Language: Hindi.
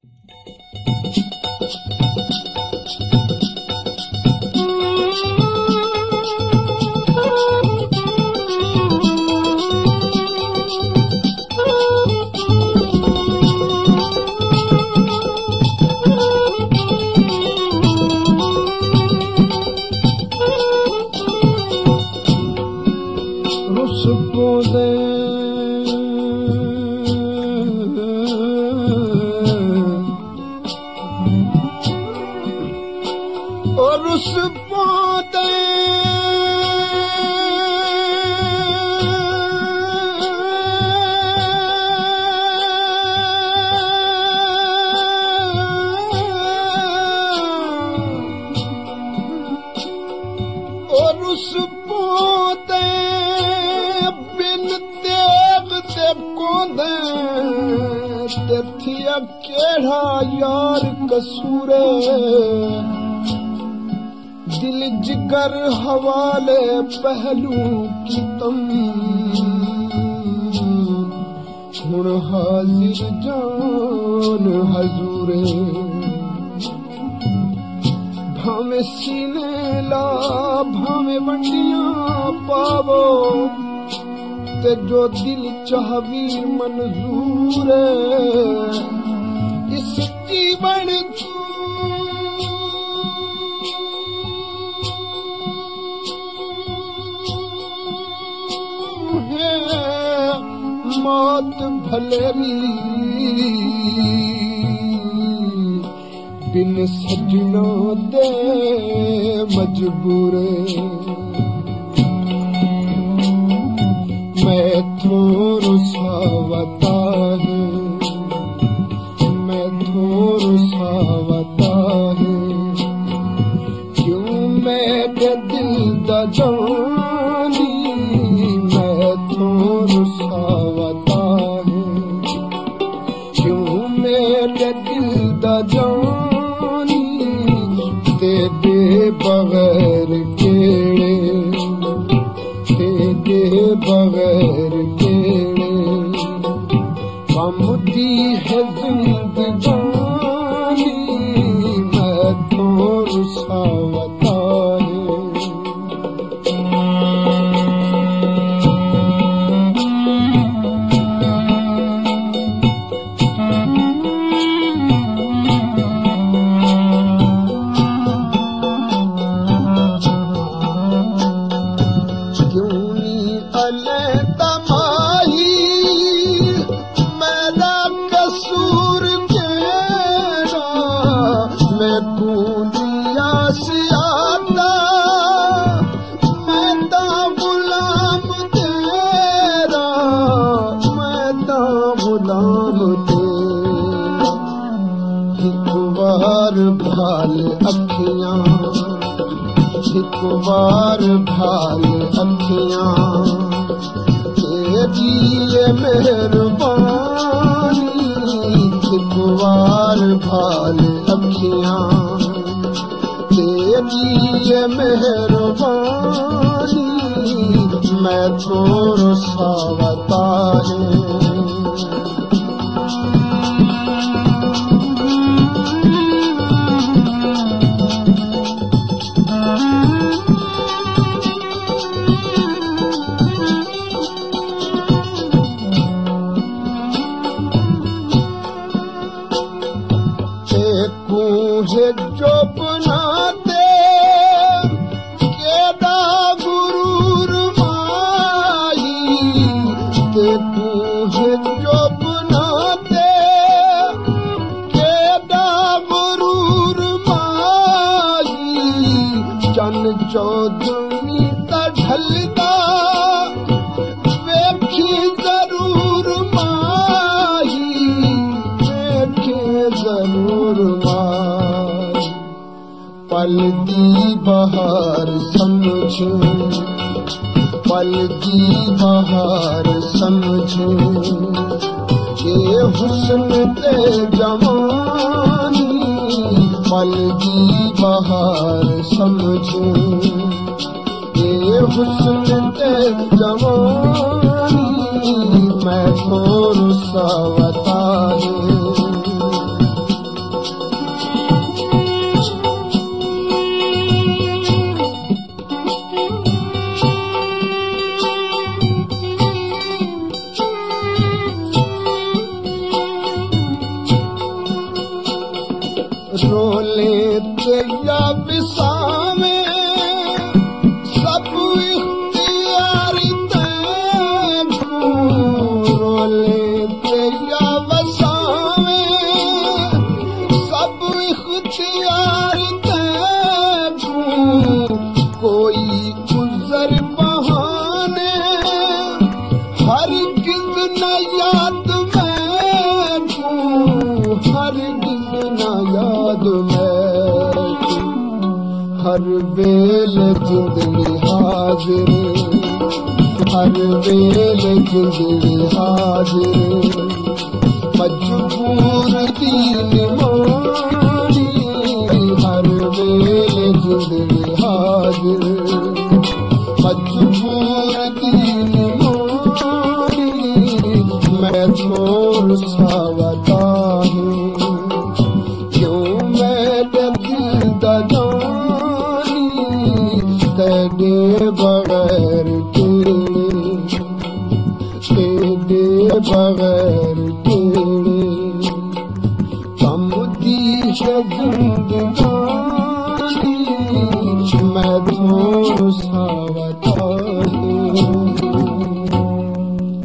केड़ा यार कसूरे दिल जिगर हवाले पहलू की तम हुण हाजिर जान हजूरे भावे सीने ला भावे वंडियां पावो ते जो दिल चाहवी मंजूर इस जीवन मौत भलेरी बिन सजना दे मजबूरे मैं थोर सावता है मैं थोर सावता है क्यों मेरे दिल दा जानी मैं थोर सावता है क्यों मेरे दिल दा जानी तेरे बगैर केड़े तेरे बगैर केड़े कमती है जिंदगानी मैं थोर सावता एक बार भाल अखियां तेरी ये मेहरबानी एक बार भाल अखियां तेरी ये मेहरबानी मैं थोर सावता है जो बनाते केदा गुरूर माई ते पूहे जो बनाते केदा गुरूर माई चन चौधरी ता ढलदा वेखी जरूर माई वेखे जरूर माई पल दी बहार समझ पल दी बहार समझ के हुस्न ते जवानी पल दी बहार समझ के हुस्न ते जवानी मैं थोर सावता है रोले ते या विसावे सब इख्तियार तैनू रोले ते या वसावे सब इख्तियार तैनू कोई गुजर बहाने हर गिज़ न याद मैनू हर गिज़ न याद मैनू हर वेले जिंदगी हाजिर हर वेले जिंदगी हाजिर मजबूर दीन मोड़ी हर वेले जिंदगी हाजिर मजबूर दीन मोड़ी मैं छोड़ सावता हूँ क्यों मेरे दिल दा जानी तेरे बगैर तेरे बगैर कम दी है